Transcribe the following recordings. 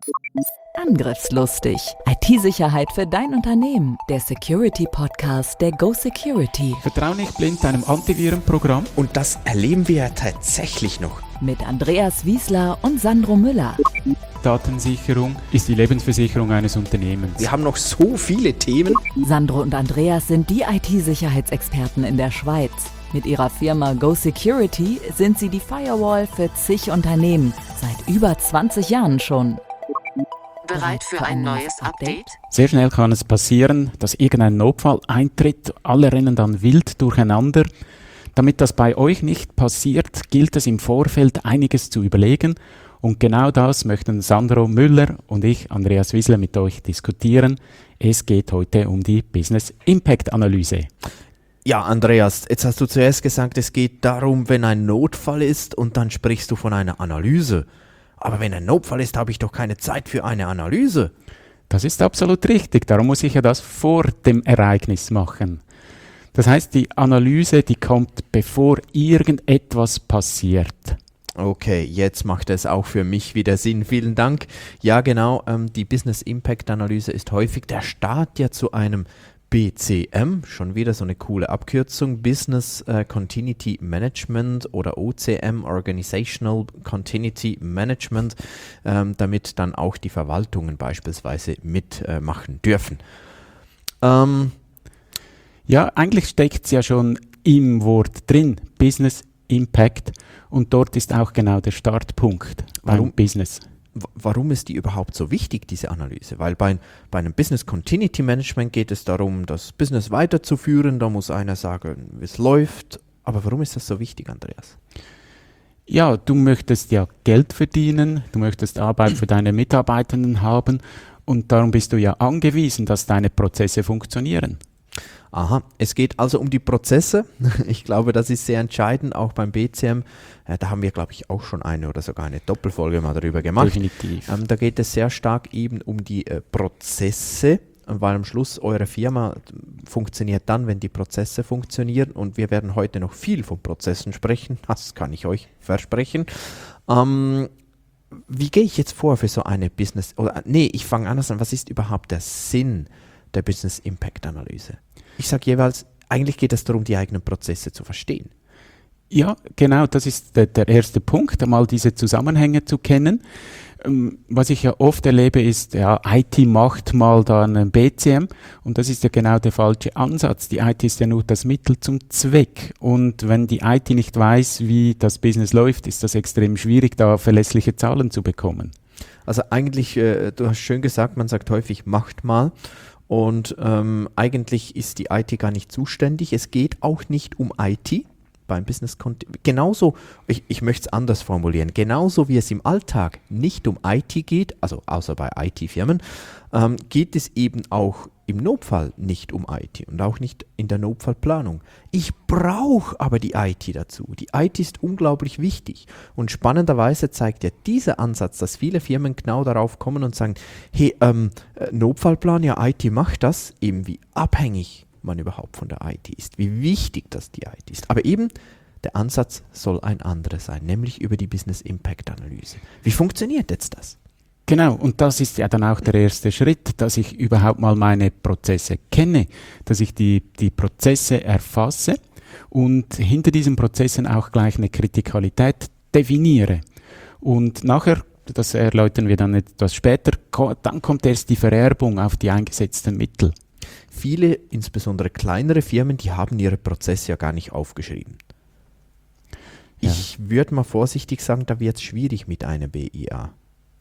Angriffslustig. IT-Sicherheit für dein Unternehmen. Der Security-Podcast der Go Security. Vertrau nicht blind deinem Antivirenprogramm. Und das erleben wir ja tatsächlich noch. Mit Andreas Wiesler und Sandro Müller. Datensicherung ist die Lebensversicherung eines Unternehmens. Wir haben noch so viele Themen. Sandro und Andreas sind die IT-Sicherheitsexperten in der Schweiz. Mit ihrer Firma Go Security sind sie die Firewall für zig Unternehmen. Seit über 20 Jahren schon. Bereit für ein neues Update? Sehr schnell kann es passieren, dass irgendein Notfall eintritt. Alle rennen dann wild durcheinander. Damit das bei euch nicht passiert, gilt es im Vorfeld einiges zu überlegen. Und genau das möchten Sandro Müller und ich, Andreas Wiesler, mit euch diskutieren. Es geht heute um die Business Impact Analyse. Ja, Andreas, jetzt hast du zuerst gesagt, es geht darum, wenn ein Notfall ist und dann sprichst du von einer Analyse. Aber wenn ein Notfall ist, habe ich doch keine Zeit für eine Analyse. Das ist absolut richtig, darum muss ich ja das vor dem Ereignis machen. Das heißt, die Analyse, die kommt, bevor irgendetwas passiert. Okay, jetzt macht es auch für mich wieder Sinn. Vielen Dank. Ja, genau, die Business Impact Analyse ist häufig der Start ja zu einem BCM, schon wieder so eine coole Abkürzung, Business Continuity Management oder OCM, Organizational Continuity Management, damit dann auch die Verwaltungen beispielsweise mitmachen dürfen. Ja, eigentlich steckt es ja schon im Wort drin, Business Impact, und dort ist auch genau der Startpunkt beim Business. Warum ist die überhaupt so wichtig, diese Analyse? Weil bei einem Business Continuity Management geht es darum, das Business weiterzuführen. Da muss einer sagen, wie es läuft. Aber warum ist das so wichtig, Andreas? Ja, du möchtest ja Geld verdienen, du möchtest Arbeit für deine Mitarbeitenden haben und darum bist du ja angewiesen, dass deine Prozesse funktionieren. Aha, es geht also um die Prozesse. Ich glaube, das ist sehr entscheidend, auch beim BCM. Da haben wir, glaube ich, auch schon eine oder sogar eine Doppelfolge mal darüber gemacht. Definitiv. Da geht es sehr stark eben um die Prozesse, weil am Schluss eure Firma funktioniert dann, wenn die Prozesse funktionieren. Und wir werden heute noch viel von Prozessen sprechen, das kann ich euch versprechen. Wie gehe ich jetzt vor für so eine Business, ich fange anders an, was ist überhaupt der Sinn der Business Impact Analyse? Ich sage jeweils, eigentlich geht es darum, die eigenen Prozesse zu verstehen. Ja, genau, das ist der erste Punkt, einmal diese Zusammenhänge zu kennen. Was ich ja oft erlebe ist, ja, IT macht mal da einen BCM und das ist ja genau der falsche Ansatz. Die IT ist ja nur das Mittel zum Zweck und wenn die IT nicht weiß, wie das Business läuft, ist das extrem schwierig, da verlässliche Zahlen zu bekommen. Also eigentlich, du hast schön gesagt, man sagt häufig, macht mal. Und eigentlich ist die IT gar nicht zuständig. Es geht auch nicht um IT beim Business genauso, ich möchte es anders formulieren, genauso wie es im Alltag nicht um IT geht, also außer bei IT-Firmen, geht es eben auch im Notfall nicht um IT und auch nicht in der Notfallplanung. Ich brauche aber die IT dazu. Die IT ist unglaublich wichtig und spannenderweise zeigt ja dieser Ansatz, dass viele Firmen genau darauf kommen und sagen, hey, Notfallplan, ja, IT macht das, eben wie abhängig man überhaupt von der IT ist, wie wichtig das die IT ist. Aber eben, der Ansatz soll ein anderer sein, nämlich über die Business Impact Analyse. Wie funktioniert jetzt das? Genau, und das ist ja dann auch der erste Schritt, dass ich überhaupt mal meine Prozesse kenne, dass ich die Prozesse erfasse und hinter diesen Prozessen auch gleich eine Kritikalität definiere. Und nachher, das erläutern wir dann etwas später, dann kommt erst die Vererbung auf die eingesetzten Mittel. Viele, insbesondere kleinere Firmen, die haben ihre Prozesse ja gar nicht aufgeschrieben. Ja. Ich würde mal vorsichtig sagen, da wird es schwierig mit einer BIA.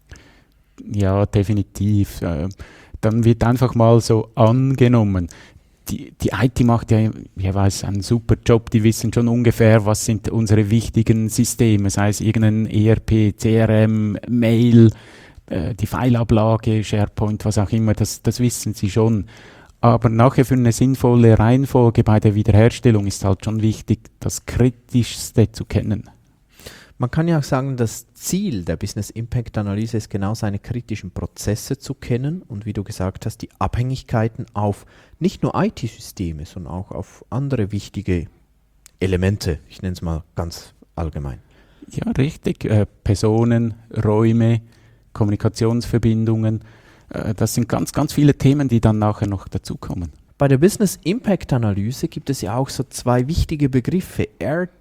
Ja, definitiv. Dann wird einfach mal so angenommen. Die IT macht ja, ich weiß, einen super Job. Die wissen schon ungefähr, was sind unsere wichtigen Systeme, sei es irgendein ERP, CRM, Mail, die Fileablage, SharePoint, was auch immer, das wissen sie schon. Aber nachher für eine sinnvolle Reihenfolge bei der Wiederherstellung ist halt schon wichtig, das Kritischste zu kennen. Man kann ja auch sagen, das Ziel der Business Impact Analyse ist genau seine kritischen Prozesse zu kennen und wie du gesagt hast, die Abhängigkeiten auf nicht nur IT-Systeme, sondern auch auf andere wichtige Elemente. Ich nenne es mal ganz allgemein. Ja, richtig. Personen, Räume, Kommunikationsverbindungen. Das sind ganz, ganz viele Themen, die dann nachher noch dazukommen. Bei der Business Impact Analyse gibt es ja auch so zwei wichtige Begriffe,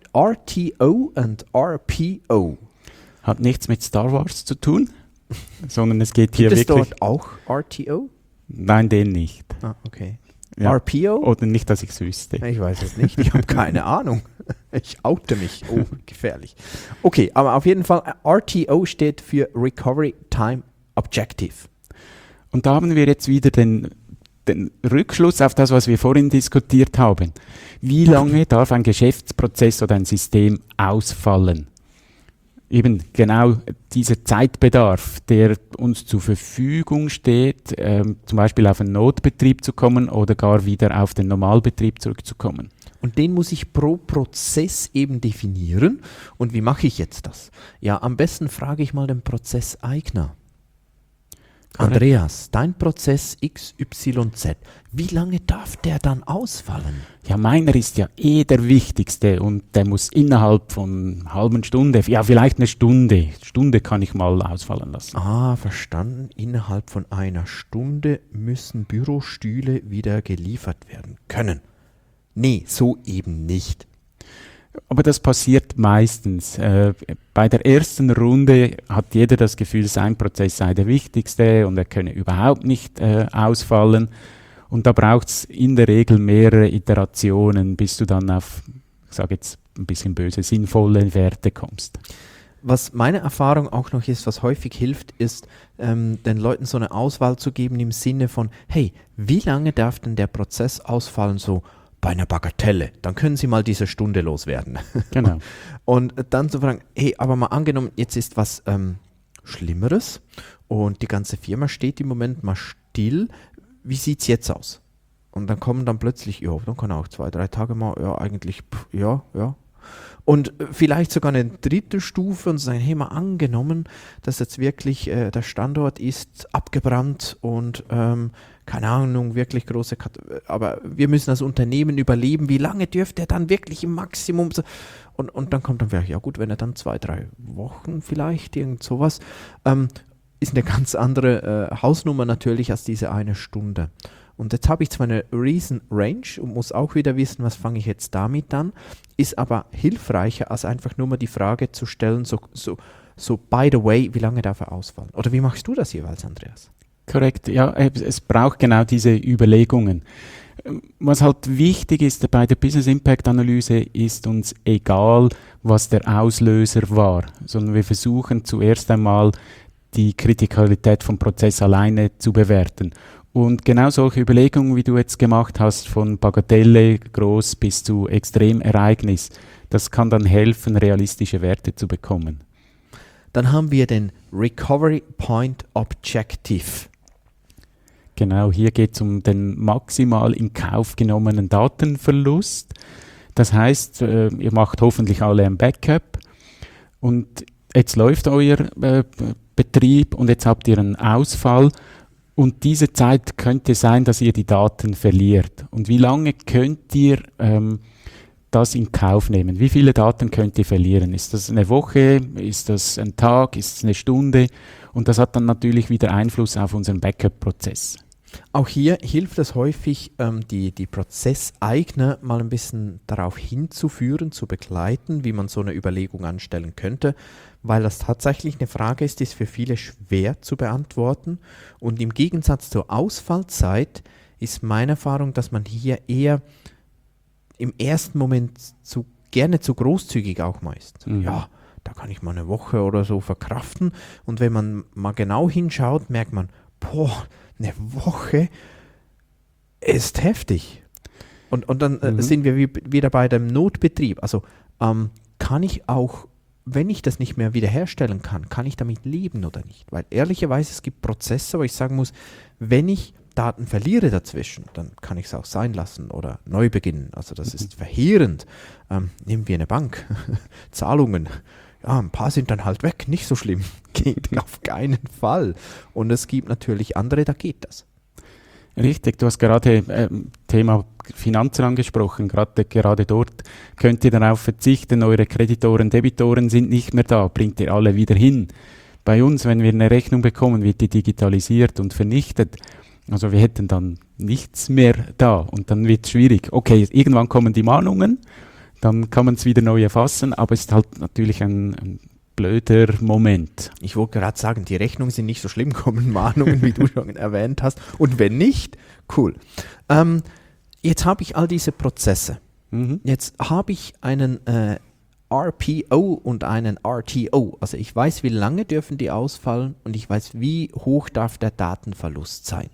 RTO und RPO. Hat nichts mit Star Wars zu tun, sondern es geht hier Gibt es wirklich... dort auch RTO? Nein, den nicht. Ah, okay. Ja. RPO? Oder nicht, dass ich es wüsste. Ich weiß es nicht, ich habe keine Ahnung. Ich oute mich. Oh, gefährlich. Okay, aber auf jeden Fall, RTO steht für Recovery Time Objective. Und da haben wir jetzt wieder den Rückschluss auf das, was wir vorhin diskutiert haben. Wie lange darf ein Geschäftsprozess oder ein System ausfallen? Eben genau dieser Zeitbedarf, der uns zur Verfügung steht, zum Beispiel auf einen Notbetrieb zu kommen oder gar wieder auf den Normalbetrieb zurückzukommen. Und den muss ich pro Prozess eben definieren. Und wie mache ich jetzt das? Ja, am besten frage ich mal den Prozesseigner. Andreas, dein Prozess XYZ, wie lange darf der dann ausfallen? Ja, meiner ist ja der wichtigste und der muss innerhalb von einer halben Stunde, ja vielleicht eine Stunde kann ich mal ausfallen lassen. Ah, verstanden. Innerhalb von einer Stunde müssen Bürostühle wieder geliefert werden können. Nee, so eben nicht. Aber das passiert meistens. Bei der ersten Runde hat jeder das Gefühl, sein Prozess sei der wichtigste und er könne überhaupt nicht ausfallen. Und da braucht es in der Regel mehrere Iterationen, bis du dann auf, ich sage jetzt ein bisschen böse, sinnvolle Werte kommst. Was meine Erfahrung auch noch ist, was häufig hilft, ist, den Leuten so eine Auswahl zu geben im Sinne von, hey, wie lange darf denn der Prozess ausfallen, so bei einer Bagatelle, dann können Sie mal diese Stunde loswerden. Genau. Und dann zu fragen, hey, aber mal angenommen, jetzt ist was Schlimmeres und die ganze Firma steht im Moment mal still, wie sieht es jetzt aus? Und dann kommen dann plötzlich, ja, dann kann auch 2-3 Tage mal, ja, eigentlich, ja. Und vielleicht sogar eine dritte Stufe und sagen, hey, mal angenommen, dass jetzt wirklich der Standort ist abgebrannt und keine Ahnung, wirklich große, aber wir müssen als Unternehmen überleben, wie lange dürfte er dann wirklich im Maximum, und dann kommt dann vielleicht, ja gut, wenn er dann 2-3 Wochen vielleicht, irgend sowas, ist eine ganz andere Hausnummer natürlich als diese eine Stunde. Und jetzt habe ich zwar eine Reason Range und muss auch wieder wissen, was fange ich jetzt damit an, ist aber hilfreicher, als einfach nur mal die Frage zu stellen, so by the way, wie lange darf er ausfallen? Oder wie machst du das jeweils, Andreas? Korrekt, ja, es braucht genau diese Überlegungen. Was halt wichtig ist bei der Business Impact Analyse, ist uns egal, was der Auslöser war, sondern wir versuchen zuerst einmal die Kritikalität vom Prozess alleine zu bewerten. Und genau solche Überlegungen, wie du jetzt gemacht hast, von Bagatelle groß bis zu Extremereignis, das kann dann helfen, realistische Werte zu bekommen. Dann haben wir den Recovery Point Objective. Genau, hier geht es um den maximal in Kauf genommenen Datenverlust. Das heißt, ihr macht hoffentlich alle ein Backup und jetzt läuft euer Betrieb und jetzt habt ihr einen Ausfall. Und diese Zeit könnte sein, dass ihr die Daten verliert. Und wie lange könnt ihr das in Kauf nehmen? Wie viele Daten könnt ihr verlieren? Ist das eine Woche? Ist das ein Tag? Ist es eine Stunde? Und das hat dann natürlich wieder Einfluss auf unseren Backup-Prozess. Auch hier hilft es häufig, die Prozesseigner mal ein bisschen darauf hinzuführen, zu begleiten, wie man so eine Überlegung anstellen könnte, weil das tatsächlich eine Frage ist, die ist für viele schwer zu beantworten. Und im Gegensatz zur Ausfallzeit ist meine Erfahrung, dass man hier eher im ersten Moment gerne zu großzügig auch meist. Mhm. Ja, da kann ich mal eine Woche oder so verkraften. Und wenn man mal genau hinschaut, merkt man, boah, eine Woche ist heftig. Und dann sind wir wieder bei dem Notbetrieb. Also kann ich auch, wenn ich das nicht mehr wiederherstellen kann ich damit leben oder nicht? Weil ehrlicherweise, es gibt Prozesse, wo ich sagen muss, wenn ich Daten verliere dazwischen, dann kann ich es auch sein lassen oder neu beginnen. Also das ist verheerend. Nehmen wir eine Bank. Zahlungen. Ja, ein paar sind dann halt weg, nicht so schlimm. Geht auf keinen Fall. Und es gibt natürlich andere, da geht das. Richtig, du hast gerade Thema Finanzen angesprochen. Gerade dort könnt ihr darauf verzichten, eure Kreditoren, Debitoren sind nicht mehr da, bringt ihr alle wieder hin. Bei uns, wenn wir eine Rechnung bekommen, wird die digitalisiert und vernichtet. Also wir hätten dann nichts mehr da und dann wird es schwierig. Okay, irgendwann kommen die Mahnungen, dann kann man es wieder neu erfassen, aber es ist halt natürlich ein blöder Moment. Ich wollte gerade sagen, die Rechnungen sind nicht so schlimm, kommen Mahnungen, wie du schon erwähnt hast. Und wenn nicht, cool. Jetzt habe ich all diese Prozesse. Jetzt habe ich einen RPO und einen RTO. Also ich weiß, wie lange dürfen die ausfallen und ich weiß, wie hoch darf der Datenverlust sein.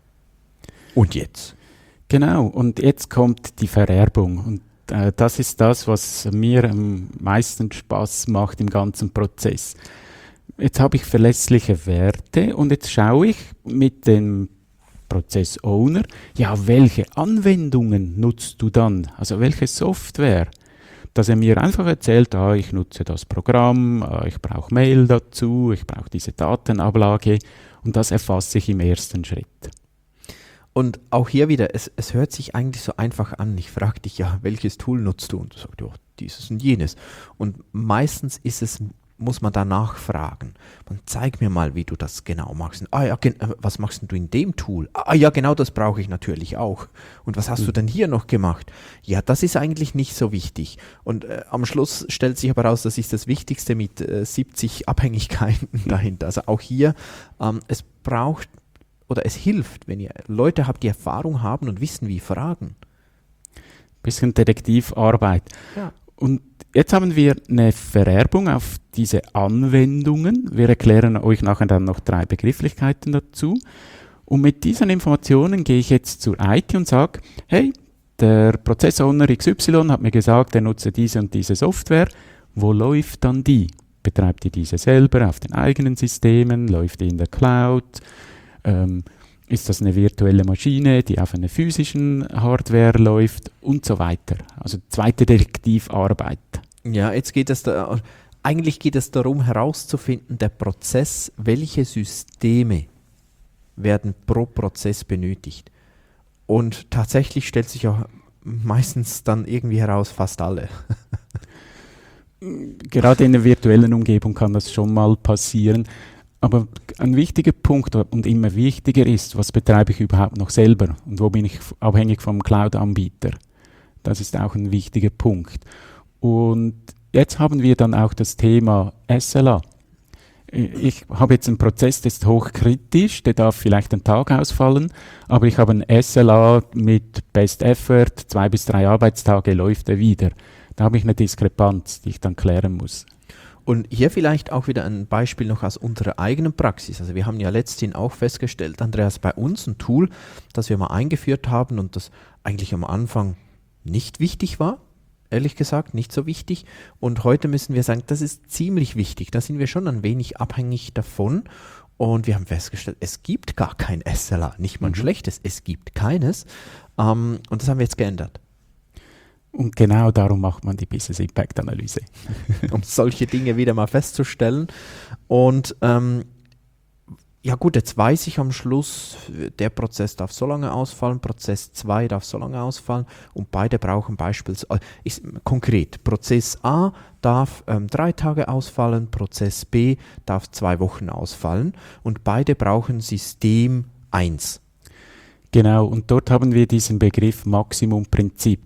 Und jetzt? Genau, und jetzt kommt die Vererbung. Und das ist das, was mir am meisten Spaß macht im ganzen Prozess. Jetzt habe ich verlässliche Werte und jetzt schaue ich mit dem Prozess-Owner, ja, welche Anwendungen nutzt du dann? Also welche Software? Dass er mir einfach erzählt, ich nutze das Programm, ich brauche Mail dazu, ich brauche diese Datenablage und das erfasse ich im ersten Schritt. Und auch hier wieder, es hört sich eigentlich so einfach an. Ich frage dich ja, welches Tool nutzt du? Und du sagst, ja, dieses und jenes. Und meistens muss man danach fragen. Man zeig mir mal, wie du das genau machst. Was machst denn du in dem Tool? Ja, genau das brauche ich natürlich auch. Und was hast du denn hier noch gemacht? Ja, das ist eigentlich nicht so wichtig. Und am Schluss stellt sich aber raus, das ist das Wichtigste mit 70 Abhängigkeiten dahinter. Also auch hier, es braucht oder es hilft, wenn ihr Leute habt, die Erfahrung haben und wissen, wie fragen. Bisschen Detektivarbeit. Ja. Und jetzt haben wir eine Vererbung auf diese Anwendungen. Wir erklären euch nachher dann noch 3 Begrifflichkeiten dazu. Und mit diesen Informationen gehe ich jetzt zur IT und sage, hey, der Prozessowner XY hat mir gesagt, er nutze diese und diese Software. Wo läuft dann die? Betreibt ihr diese selber auf den eigenen Systemen? Läuft die in der Cloud? Ist das eine virtuelle Maschine, die auf einer physischen Hardware läuft und so weiter. Also zweite Detektivarbeit. Ja, jetzt geht es eigentlich geht es darum herauszufinden, der Prozess, welche Systeme werden pro Prozess benötigt. Und tatsächlich stellt sich auch meistens dann irgendwie heraus, fast alle. Gerade in der virtuellen Umgebung kann das schon mal passieren. Aber ein wichtiger Punkt und immer wichtiger ist, was betreibe ich überhaupt noch selber und wo bin ich abhängig vom Cloud-Anbieter. Das ist auch ein wichtiger Punkt. Und jetzt haben wir dann auch das Thema SLA. Ich habe jetzt einen Prozess, der ist hochkritisch, der darf vielleicht einen Tag ausfallen, aber ich habe einen SLA mit Best Effort, 2 bis 3 Arbeitstage läuft er wieder. Da habe ich eine Diskrepanz, die ich dann klären muss. Und hier vielleicht auch wieder ein Beispiel noch aus unserer eigenen Praxis. Also wir haben ja letzthin auch festgestellt, Andreas, bei uns ein Tool, das wir mal eingeführt haben und das eigentlich am Anfang nicht wichtig war, ehrlich gesagt, nicht so wichtig. Und heute müssen wir sagen, das ist ziemlich wichtig. Da sind wir schon ein wenig abhängig davon. Und wir haben festgestellt, es gibt gar kein SLA, nicht mal ein schlechtes, es gibt keines. Und das haben wir jetzt geändert. Und genau darum macht man die Business Impact Analyse. Um solche Dinge wieder mal festzustellen. Und ja gut, jetzt weiß ich am Schluss, der Prozess darf so lange ausfallen, Prozess 2 darf so lange ausfallen und beide brauchen beispielsweise, konkret, Prozess A darf 3 Tage ausfallen, Prozess B darf 2 Wochen ausfallen und beide brauchen System 1. Genau, und dort haben wir diesen Begriff Maximumprinzip.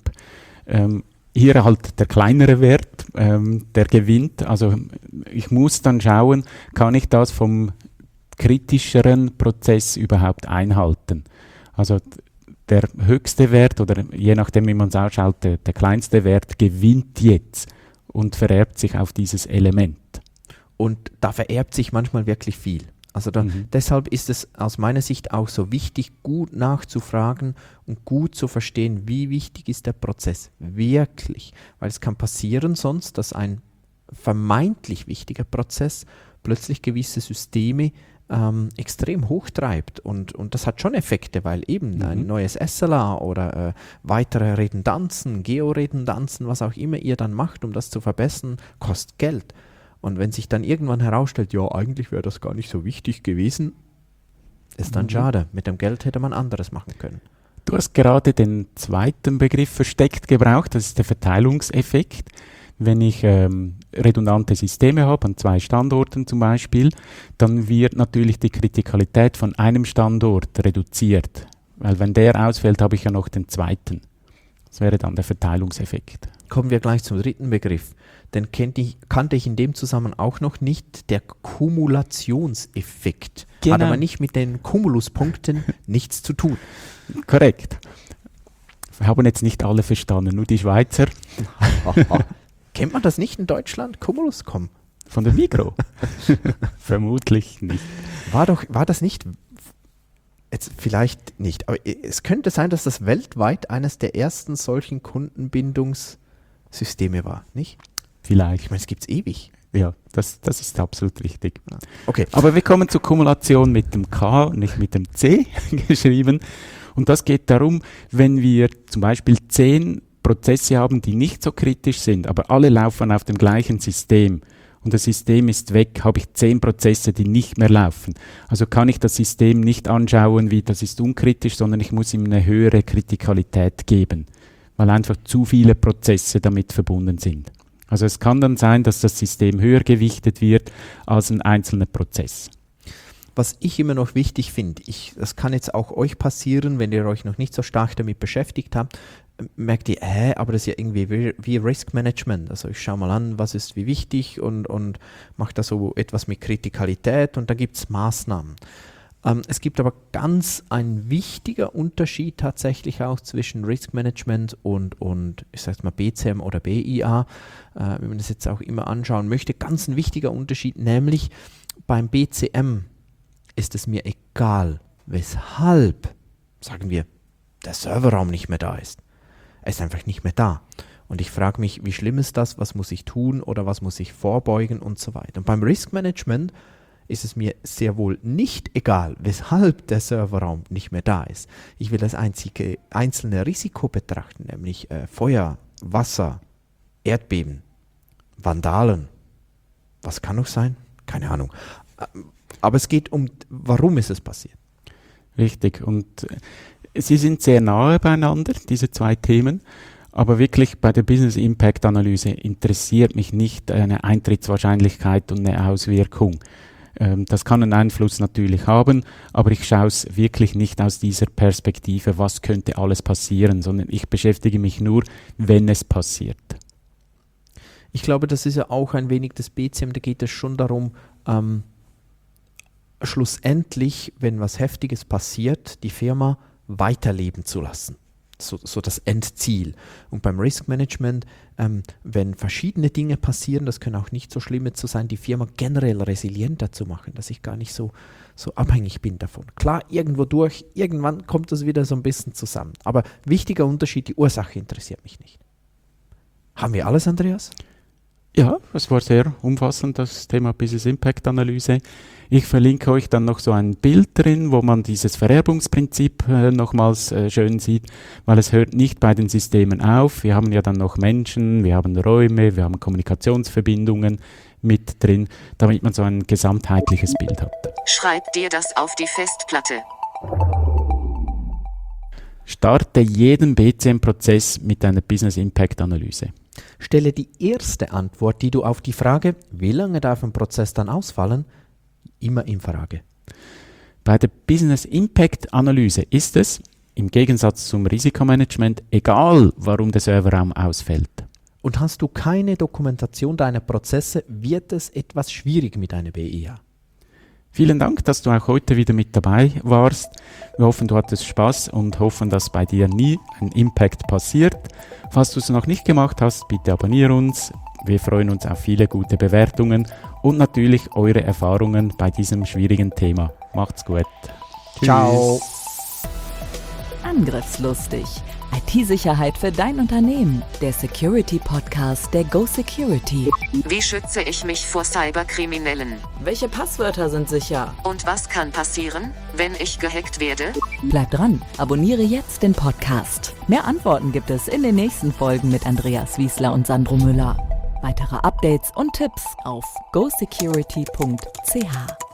Hier halt der kleinere Wert, der gewinnt. Also ich muss dann schauen, kann ich das vom kritischeren Prozess überhaupt einhalten. Also der höchste Wert oder je nachdem, wie man es ausschaut, der kleinste Wert gewinnt jetzt und vererbt sich auf dieses Element. Und da vererbt sich manchmal wirklich viel. Also deshalb ist es aus meiner Sicht auch so wichtig, gut nachzufragen und gut zu verstehen, wie wichtig ist der Prozess wirklich. Weil es kann passieren sonst, dass ein vermeintlich wichtiger Prozess plötzlich gewisse Systeme extrem hochtreibt. Und das hat schon Effekte, weil eben ein neues SLA oder weitere Redundanzen, Georedundanzen, was auch immer ihr dann macht, um das zu verbessern, kostet Geld. Und wenn sich dann irgendwann herausstellt, ja, eigentlich wäre das gar nicht so wichtig gewesen, ist dann schade. Mit dem Geld hätte man anderes machen können. Du hast gerade den zweiten Begriff versteckt gebraucht, das ist der Verteilungseffekt. wenn ich redundante Systeme habe, an 2 Standorten zum Beispiel, dann wird natürlich die Kritikalität von einem Standort reduziert. Weil wenn der ausfällt, habe ich ja noch den zweiten. Das wäre dann der Verteilungseffekt. Kommen wir gleich zum dritten Begriff. Den kannte ich in dem Zusammenhang auch noch nicht, der Kumulationseffekt. Genau. Hat aber nicht mit den Kumuluspunkten nichts zu tun. Korrekt. Wir haben jetzt nicht alle verstanden, nur die Schweizer Kennt man das nicht in Deutschland? Cumulus.com. von der Migros. Vermutlich nicht. War das nicht, jetzt vielleicht nicht, aber es könnte sein, dass das weltweit eines der ersten solchen Kundenbindungssysteme war, nicht? Vielleicht. Ich meine, es gibt es ewig. Ja, das ist absolut richtig. Okay. Aber wir kommen zur Kumulation mit dem K, nicht mit dem C geschrieben. Und das geht darum, wenn wir zum Beispiel 10 Prozesse haben, die nicht so kritisch sind, aber alle laufen auf dem gleichen System und das System ist weg, habe ich 10 Prozesse, die nicht mehr laufen. Also kann ich das System nicht anschauen, wie das ist unkritisch, sondern ich muss ihm eine höhere Kritikalität geben, weil einfach zu viele Prozesse damit verbunden sind. Also es kann dann sein, dass das System höher gewichtet wird als ein einzelner Prozess. Was ich immer noch wichtig finde, das kann jetzt auch euch passieren, wenn ihr euch noch nicht so stark damit beschäftigt habt, merkt ihr, aber das ist ja irgendwie wie Risk Management. Also ich schaue mal an, was ist wie wichtig und mache da so etwas mit Kritikalität und da gibt es Maßnahmen. Es gibt aber ganz ein wichtiger Unterschied tatsächlich auch zwischen Risk Management und ich sage mal BCM oder BIA, wenn man das jetzt auch immer anschauen möchte. Ganz ein wichtiger Unterschied, nämlich beim BCM ist es mir egal, weshalb, sagen wir, der Serverraum nicht mehr da ist. Er ist einfach nicht mehr da. Und ich frage mich, wie schlimm ist das, was muss ich tun oder was muss ich vorbeugen und so weiter. Und beim Risk Management ist es mir sehr wohl nicht egal, weshalb der Serverraum nicht mehr da ist. Ich will das einzelne Risiko betrachten, nämlich Feuer, Wasser, Erdbeben, Vandalen. Was kann noch sein? Keine Ahnung. Aber es geht um, warum ist es passiert? Richtig. Und sie sind sehr nahe beieinander, diese 2 Themen. Aber wirklich bei der Business Impact Analyse interessiert mich nicht eine Eintrittswahrscheinlichkeit und eine Auswirkung. Das kann einen Einfluss natürlich haben, aber ich schaue es wirklich nicht aus dieser Perspektive, was könnte alles passieren, sondern ich beschäftige mich nur, wenn es passiert. Ich glaube, das ist ja auch ein wenig das BCM, da geht es schon darum, schlussendlich, wenn was Heftiges passiert, die Firma weiterleben zu lassen. So das Endziel. Und beim Risk Management, wenn verschiedene Dinge passieren, das können auch nicht so schlimme zu sein, die Firma generell resilienter zu machen, dass ich gar nicht so abhängig bin davon. Klar, irgendwann kommt das wieder so ein bisschen zusammen. Aber wichtiger Unterschied, die Ursache interessiert mich nicht. Haben wir alles, Andreas? Ja, es war sehr umfassend, das Thema Business Impact Analyse. Ich verlinke euch dann noch so ein Bild drin, wo man dieses Vererbungsprinzip nochmals schön sieht, weil es hört nicht bei den Systemen auf. Wir haben ja dann noch Menschen, wir haben Räume, wir haben Kommunikationsverbindungen mit drin, damit man so ein gesamtheitliches Bild hat. Schreib dir das auf die Festplatte. Starte jeden BCM-Prozess mit einer Business Impact Analyse. Stelle die erste Antwort, die du auf die Frage, wie lange darf ein Prozess dann ausfallen, immer in Frage. Bei der Business Impact Analyse ist es, im Gegensatz zum Risikomanagement, egal, warum der Serverraum ausfällt. Und hast du keine Dokumentation deiner Prozesse, wird es etwas schwierig mit einer BIA. Vielen Dank, dass du auch heute wieder mit dabei warst. Wir hoffen, du hattest Spaß und hoffen, dass bei dir nie ein Impact passiert. Falls du es noch nicht gemacht hast, bitte abonniere uns. Wir freuen uns auf viele gute Bewertungen und natürlich eure Erfahrungen bei diesem schwierigen Thema. Macht's gut. Ciao. Angriffslustig. IT-Sicherheit für dein Unternehmen. Der Security-Podcast der Go Security. Wie schütze ich mich vor Cyberkriminellen? Welche Passwörter sind sicher? Und was kann passieren, wenn ich gehackt werde? Bleib dran, abonniere jetzt den Podcast. Mehr Antworten gibt es in den nächsten Folgen mit Andreas Wiesler und Sandro Müller. Weitere Updates und Tipps auf gosecurity.ch.